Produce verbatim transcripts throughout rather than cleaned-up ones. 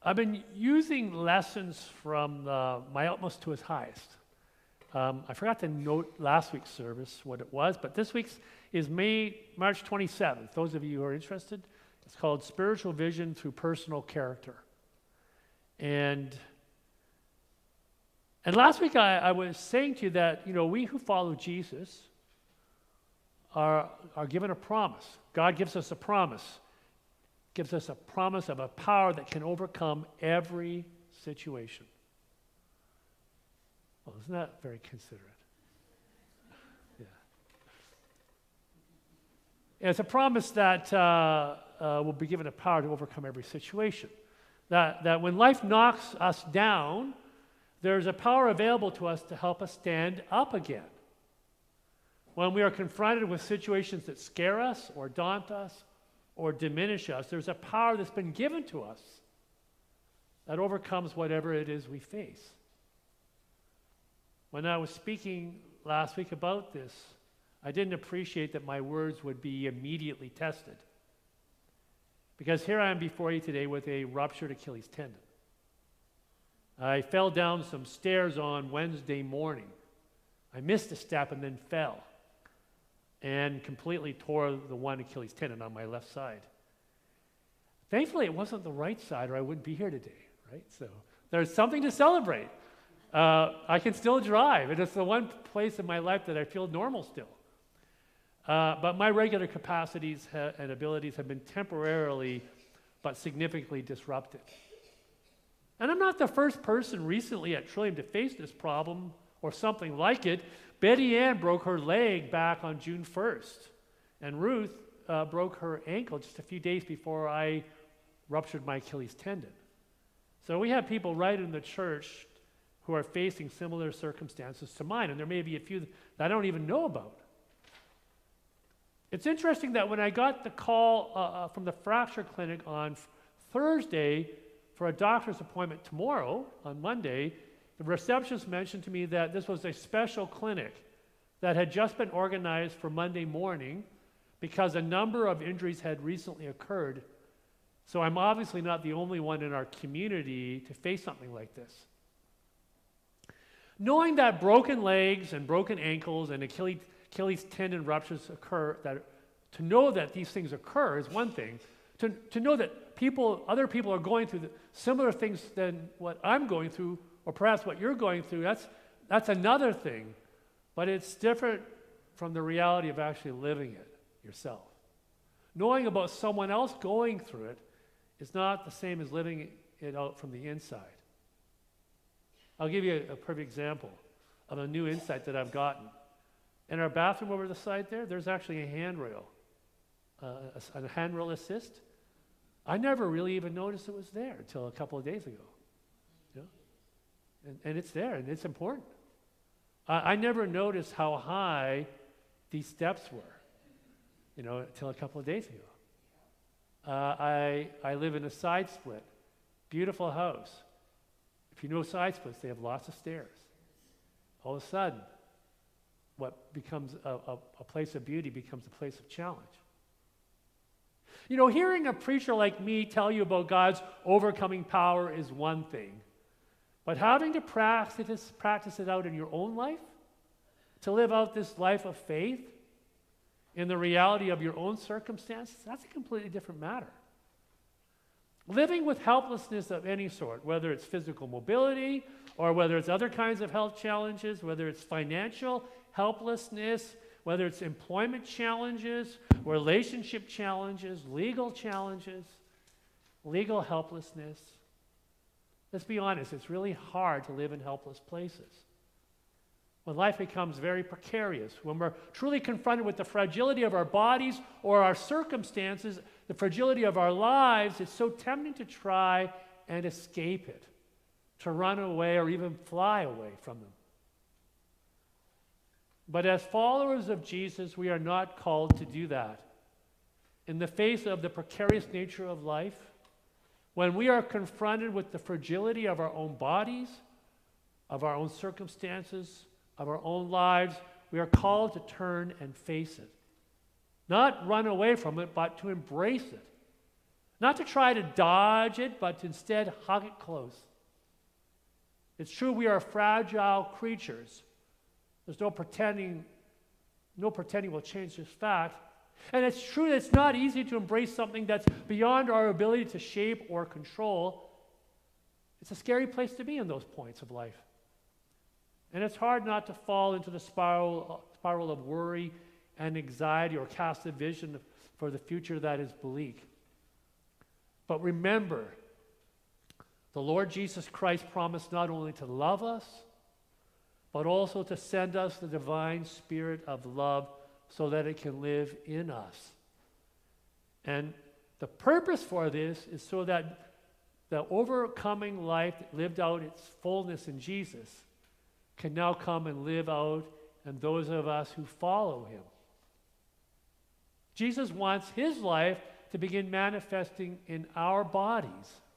I've been using lessons from the, My Utmost to His Highest. Um, I forgot to note last week's service, what it was, but this week's is May, March twenty-seventh. Those of you who are interested, it's called Spiritual Vision Through Personal Character. And, and last week I, I was saying to you that, you know, we who follow Jesus are, are given a promise. God gives us a promise. Gives us a promise of a power that can overcome every situation. Well, isn't that very considerate? Yeah. And it's a promise that uh, uh, we'll be given a power to overcome every situation. That, that when life knocks us down, there's a power available to us to help us stand up again. When we are confronted with situations that scare us or daunt us, or diminish us, there's a power that's been given to us that overcomes whatever it is we face. When I was speaking last week about this, I didn't appreciate that my words would be immediately tested. Because here I am before you today with a ruptured Achilles tendon. I fell down some stairs on Wednesday morning. I missed a step and then fell, and completely tore the one Achilles tendon on my left side. Thankfully, it wasn't the right side, or I wouldn't be here today, right? So there's something to celebrate. Uh, I can still drive, and it's the one place in my life that I feel normal still. Uh, but my regular capacities ha- and abilities have been temporarily but significantly disrupted. And I'm not the first person recently at Trillium to face this problem or something like it. Betty Ann broke her leg back on June first, and Ruth uh, broke her ankle just a few days before I ruptured my Achilles tendon. So we have people right in the church who are facing similar circumstances to mine, and there may be a few that I don't even know about. It's interesting that when I got the call uh, uh, from the fracture clinic on f- Thursday for a doctor's appointment tomorrow, on Monday, the receptionist mentioned to me that this was a special clinic that had just been organized for Monday morning because a number of injuries had recently occurred. So I'm obviously not the only one in our community to face something like this. Knowing that broken legs and broken ankles and Achilles, Achilles tendon ruptures occur, that to know that these things occur is one thing. To, to know that people, other people are going through the, similar things than what I'm going through, or perhaps what you're going through, that's, that's another thing. But it's different from the reality of actually living it yourself. Knowing about someone else going through it is not the same as living it out from the inside. I'll give you a, a perfect example of a new insight that I've gotten. In our bathroom over the side there, there's actually a handrail, uh, a, a handrail assist. I never really even noticed it was there until a couple of days ago. And, and it's there, and it's important. I, I never noticed how high these steps were, you know, until a couple of days ago. Uh, I, I live in a side split, beautiful house. If you know side splits, they have lots of stairs. All of a sudden, what becomes a, a, a place of beauty becomes a place of challenge. You know, hearing a preacher like me tell you about God's overcoming power is one thing. But having to practice, practice it out in your own life, to live out this life of faith in the reality of your own circumstances, that's a completely different matter. Living with helplessness of any sort, whether it's physical mobility or whether it's other kinds of health challenges, whether it's financial helplessness, whether it's employment challenges, relationship challenges, legal challenges, legal helplessness. Let's be honest, it's really hard to live in helpless places. When life becomes very precarious, when we're truly confronted with the fragility of our bodies or our circumstances, the fragility of our lives, it's so tempting to try and escape it, to run away or even fly away from them. But as followers of Jesus, we are not called to do that. In the face of the precarious nature of life, when we are confronted with the fragility of our own bodies, of our own circumstances, of our own lives, we are called to turn and face it. Not run away from it, but to embrace it. Not to try to dodge it, but to instead hug it close. It's true we are fragile creatures. There's no pretending, no pretending will change this fact. And it's true that it's not easy to embrace something that's beyond our ability to shape or control. It's a scary place to be in those points of life. And it's hard not to fall into the spiral, spiral of worry and anxiety or cast a vision for the future that is bleak. But remember, the Lord Jesus Christ promised not only to love us, but also to send us the divine spirit of love so that it can live in us. And the purpose for this is so that the overcoming life that lived out its fullness in Jesus can now come and live out in those of us who follow him. Jesus wants his life to begin manifesting in our bodies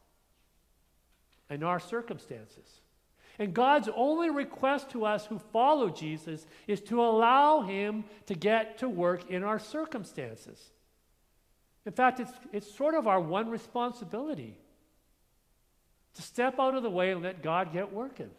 and our circumstances. And God's only request to us who follow Jesus is to allow him to get to work in our circumstances. In fact, it's, it's sort of our one responsibility to step out of the way and let God get working.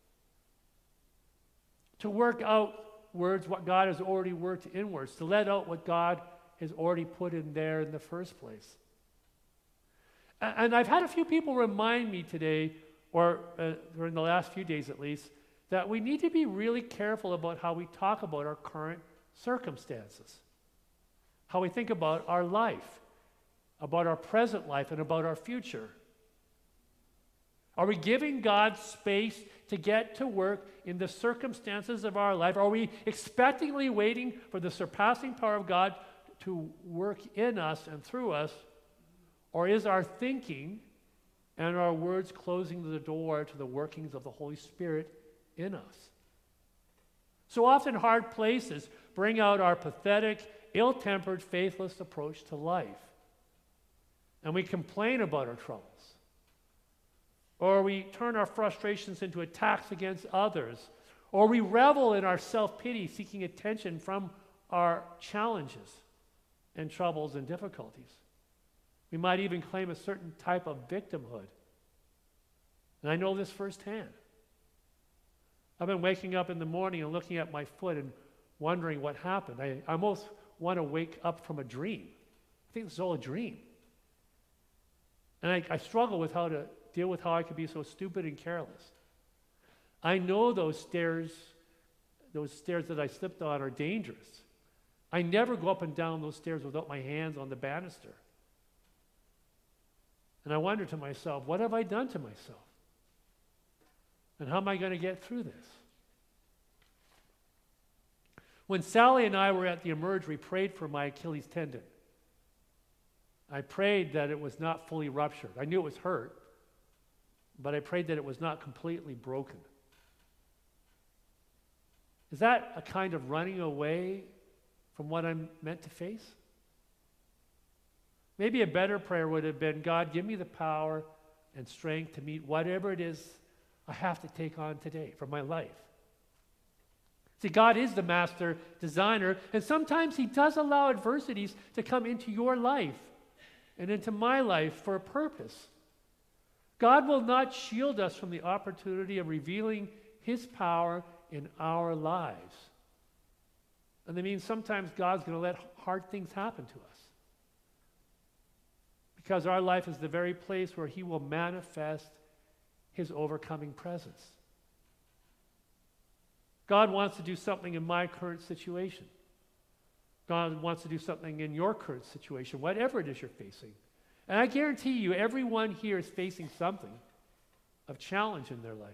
To work outwards what God has already worked inwards. To let out what God has already put in there in the first place. And, and I've had a few people remind me today, or uh, during the last few days at least, that we need to be really careful about how we talk about our current circumstances, how we think about our life, about our present life, and about our future. Are we giving God space to get to work in the circumstances of our life? Are we expectantly waiting for the surpassing power of God to work in us and through us? Or is our thinking and our words closing the door to the workings of the Holy Spirit in us? So often hard places bring out our pathetic, ill-tempered, faithless approach to life. And we complain about our troubles. Or we turn our frustrations into attacks against others. Or we revel in our self-pity, seeking attention from our challenges and troubles and difficulties. We might even claim a certain type of victimhood. And I know this firsthand. I've been waking up in the morning and looking at my foot and wondering what happened. I, I almost want to wake up from a dream. I think this is all a dream. And I, I struggle with how to deal with how I could be so stupid and careless. I know those stairs, those stairs that I slipped on are dangerous. I never go up and down those stairs without my hands on the banister. And I wonder to myself, what have I done to myself? And how am I going to get through this? When Sally and I were at the Emerge, we prayed for my Achilles tendon. I prayed that it was not fully ruptured. I knew it was hurt, but I prayed that it was not completely broken. Is that a kind of running away from what I'm meant to face? Maybe a better prayer would have been, God, give me the power and strength to meet whatever it is I have to take on today for my life. See, God is the master designer, and sometimes he does allow adversities to come into your life and into my life for a purpose. God will not shield us from the opportunity of revealing his power in our lives. And that means sometimes God's going to let hard things happen to us. Because our life is the very place where he will manifest his overcoming presence. God wants to do something in my current situation. God wants to do something in your current situation, whatever it is you're facing. And I guarantee you, everyone here is facing something of challenge in their life.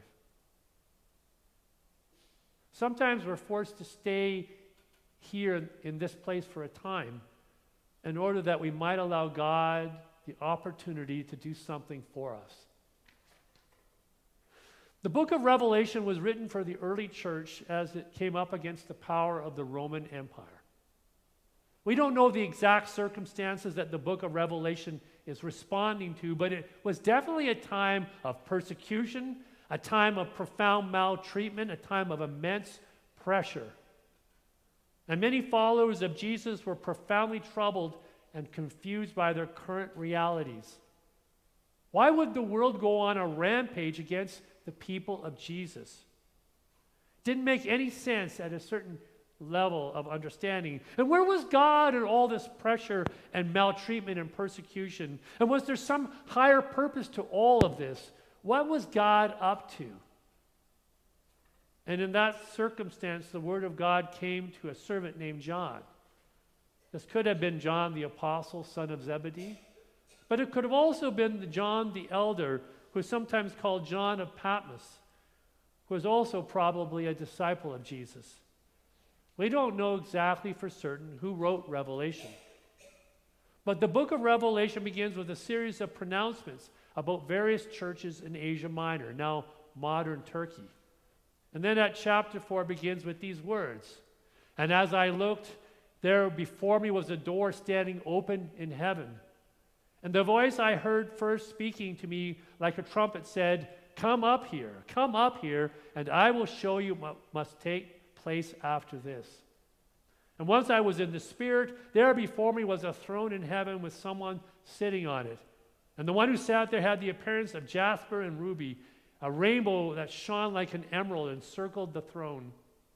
Sometimes we're forced to stay here in this place for a time in order that we might allow God the opportunity to do something for us. The book of Revelation was written for the early church as it came up against the power of the Roman Empire. We don't know the exact circumstances that the book of Revelation is responding to, but it was definitely a time of persecution, a time of profound maltreatment, a time of immense pressure. And many followers of Jesus were profoundly troubled and confused by their current realities. Why would the world go on a rampage against the people of Jesus? Didn't make any sense at a certain level of understanding. And where was God in all this pressure and maltreatment and persecution? And was there some higher purpose to all of this? What was God up to? And in that circumstance, the word of God came to a servant named John. This could have been John the Apostle, son of Zebedee, but it could have also been John the Elder, who is sometimes called John of Patmos, who was also probably a disciple of Jesus. We don't know exactly for certain who wrote Revelation. But the book of Revelation begins with a series of pronouncements about various churches in Asia Minor, now modern Turkey. And then at chapter four begins with these words. And as I looked, there before me was a door standing open in heaven. And the voice I heard first speaking to me like a trumpet said, "Come up here, come up here, and I will show you what must take place after this." And once I was in the Spirit, there before me was a throne in heaven with someone sitting on it. And the one who sat there had the appearance of jasper and ruby. A rainbow that shone like an emerald encircled the throne.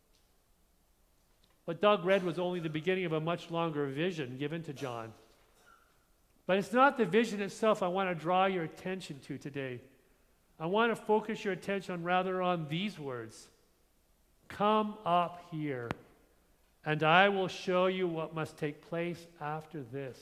What Doug read was only the beginning of a much longer vision given to John. But it's not the vision itself I want to draw your attention to today. I want to focus your attention rather on these words. Come up here, and I will show you what must take place after this.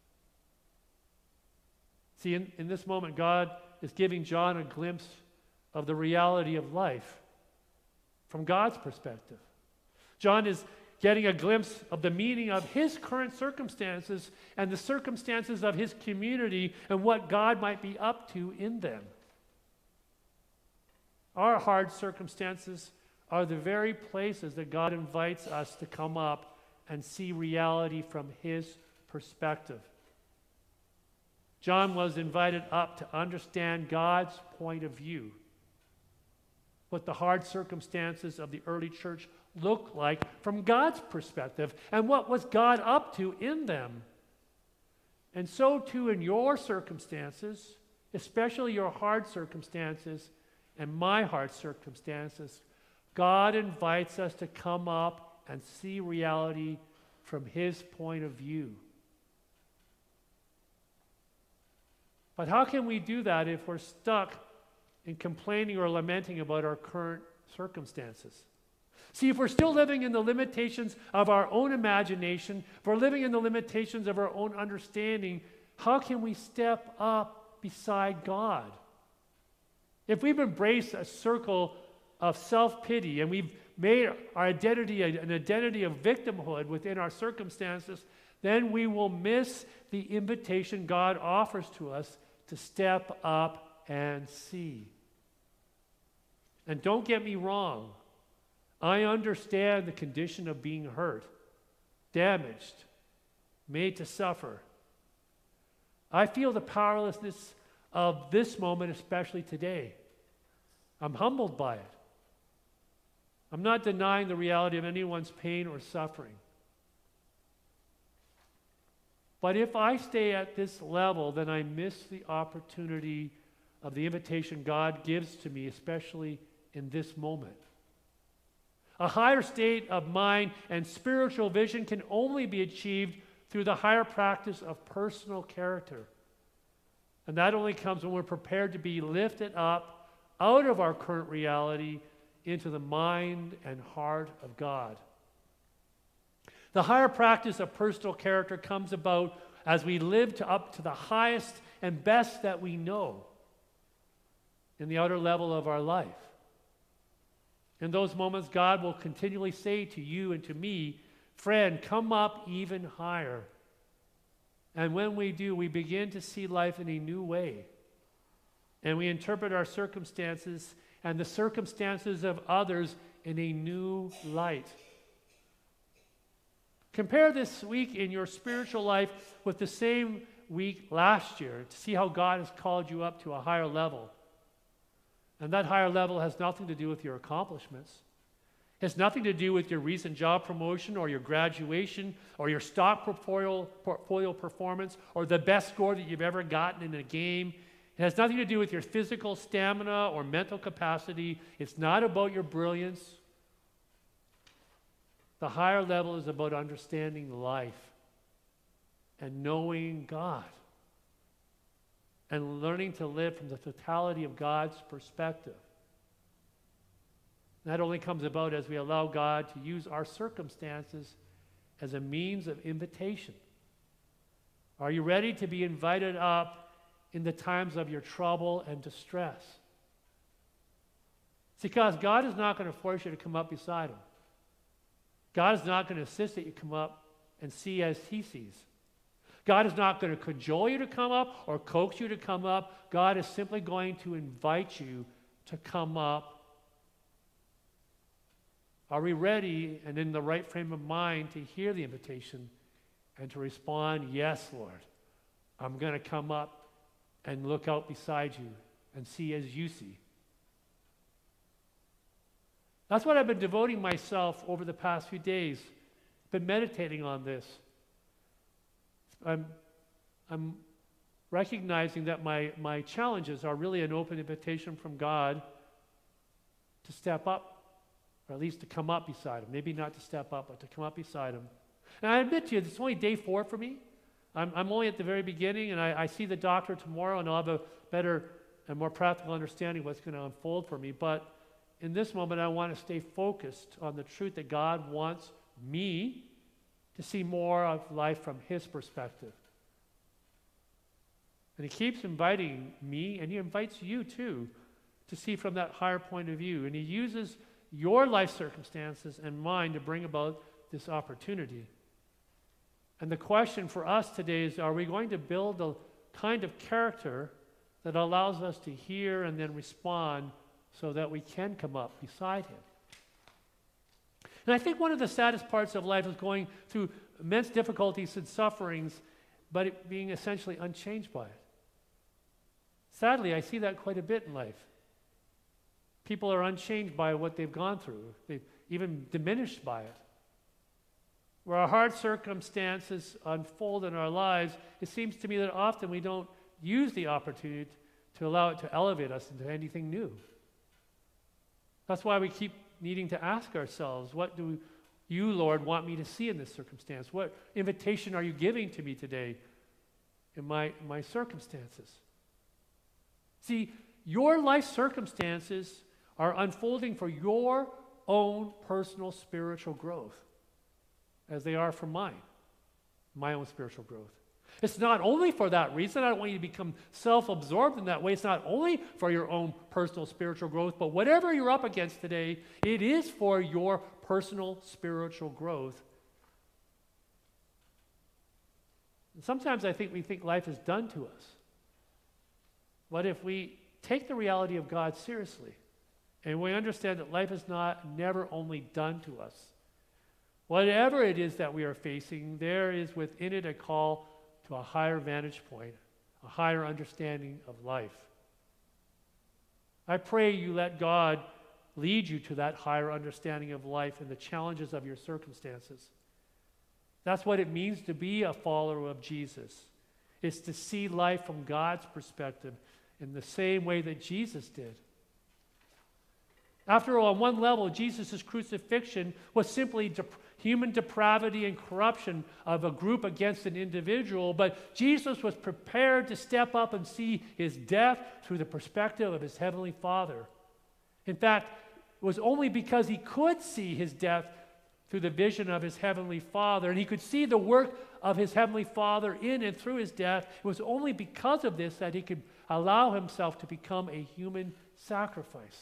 See, in, in this moment, God is giving John a glimpse of the reality of life from God's perspective. John is getting a glimpse of the meaning of his current circumstances and the circumstances of his community and what God might be up to in them. Our hard circumstances are the very places that God invites us to come up and see reality from his perspective. John was invited up to understand God's point of view, what the hard circumstances of the early church looked like from God's perspective, and what was God up to in them. And so too in your circumstances, especially your hard circumstances and my hard circumstances, God invites us to come up and see reality from his point of view. But how can we do that if we're stuck in complaining or lamenting about our current circumstances? See, if we're still living in the limitations of our own imagination, if we're living in the limitations of our own understanding, how can we step up beside God? If we've embraced a circle of self-pity and we've made our identity an identity of victimhood within our circumstances, then we will miss the invitation God offers to us to step up and see. And don't get me wrong, I understand the condition of being hurt, damaged, made to suffer. I feel the powerlessness of this moment, especially today. I'm humbled by it. I'm not denying the reality of anyone's pain or suffering. But if I stay at this level, then I miss the opportunity of the invitation God gives to me, especially in this moment. A higher state of mind and spiritual vision can only be achieved through the higher practice of personal character. And that only comes when we're prepared to be lifted up out of our current reality into the mind and heart of God. The higher practice of personal character comes about as we live to up to the highest and best that we know in the outer level of our life. In those moments, God will continually say to you and to me, friend, come up even higher. And when we do, we begin to see life in a new way. And we interpret our circumstances and the circumstances of others in a new light. Compare this week in your spiritual life with the same week last year to see how God has called you up to a higher level. And that higher level has nothing to do with your accomplishments. It has nothing to do with your recent job promotion or your graduation or your stock portfolio, portfolio performance or the best score that you've ever gotten in a game. It has nothing to do with your physical stamina or mental capacity. It's not about your brilliance. The higher level is about understanding life and knowing God and learning to live from the totality of God's perspective. That only comes about as we allow God to use our circumstances as a means of invitation. Are you ready to be invited up in the times of your trouble and distress? It's because God is not going to force you to come up beside Him. God is not going to insist that you come up and see as He sees. God is not going to cajole you to come up or coax you to come up. God is simply going to invite you to come up. Are we ready and in the right frame of mind to hear the invitation and to respond, yes, Lord, I'm going to come up and look out beside you and see as you see? That's what I've been devoting myself over the past few days. Been meditating on this. I'm, I'm recognizing that my, my challenges are really an open invitation from God to step up, or at least to come up beside Him. Maybe not to step up, but to come up beside Him. And I admit to you, it's only day four for me. I'm, I'm only at the very beginning, and I, I see the doctor tomorrow, and I'll have a better and more practical understanding of what's going to unfold for me. But in this moment, I want to stay focused on the truth that God wants me to see more of life from His perspective. And He keeps inviting me, and He invites you too, to see from that higher point of view. And He uses your life circumstances and mine to bring about this opportunity. And the question for us today is, are we going to build a kind of character that allows us to hear and then respond so that we can come up beside Him? And I think one of the saddest parts of life is going through immense difficulties and sufferings, but it being essentially unchanged by it. Sadly, I see that quite a bit in life. People are unchanged by what they've gone through. They've even diminished by it. Where our hard circumstances unfold in our lives, it seems to me that often we don't use the opportunity to allow it to elevate us into anything new. That's why we keep needing to ask ourselves, what do you, Lord, want me to see in this circumstance? What invitation are you giving to me today in my, my circumstances? See, your life circumstances are unfolding for your own personal spiritual growth, as they are for mine, my own spiritual growth. It's not only for that reason. I don't want you to become self-absorbed in that way. It's not only for your own personal spiritual growth, but whatever you're up against today, it is for your personal spiritual growth. And sometimes I think we think life is done to us. But if we take the reality of God seriously, and we understand that life is not never only done to us, whatever it is that we are facing, there is within it a call to a higher vantage point, a higher understanding of life. I pray you let God lead you to that higher understanding of life and the challenges of your circumstances. That's what it means to be a follower of Jesus. It's to see life from God's perspective in the same way that Jesus did. After all, on one level, Jesus' crucifixion was simply dep- human depravity and corruption of a group against an individual, but Jesus was prepared to step up and see His death through the perspective of His Heavenly Father. In fact, it was only because He could see His death through the vision of His Heavenly Father, and He could see the work of His Heavenly Father in and through His death. It was only because of this that He could allow Himself to become a human sacrifice.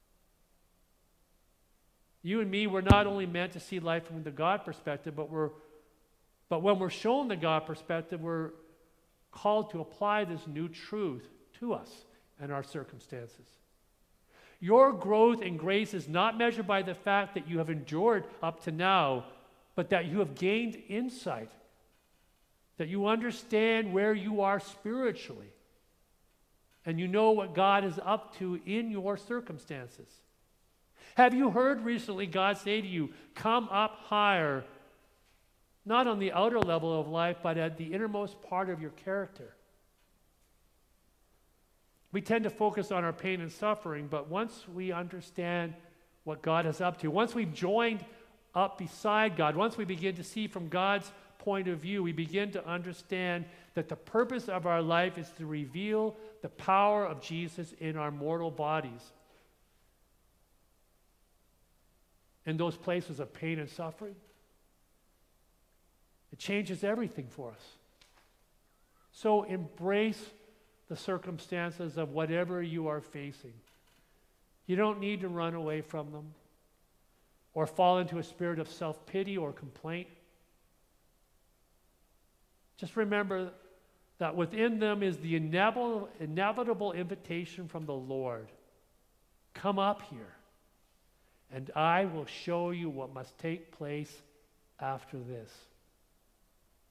You and me, we're not only meant to see life from the God perspective, but we're, but when we're shown the God perspective, we're called to apply this new truth to us and our circumstances. Your growth in grace is not measured by the fact that you have endured up to now, but that you have gained insight, that you understand where you are spiritually, and you know what God is up to in your circumstances. Have you heard recently God say to you, come up higher, not on the outer level of life, but at the innermost part of your character? We tend to focus on our pain and suffering, but once we understand what God is up to, once we've joined up beside God, once we begin to see from God's point of view, we begin to understand that the purpose of our life is to reveal the power of Jesus in our mortal bodies. In those places of pain and suffering, it changes everything for us. So embrace the circumstances of whatever you are facing. You don't need to run away from them or fall into a spirit of self-pity or complaint. Just remember that within them is the inevitable, inevitable invitation from the Lord. Come up here, and I will show you what must take place after this.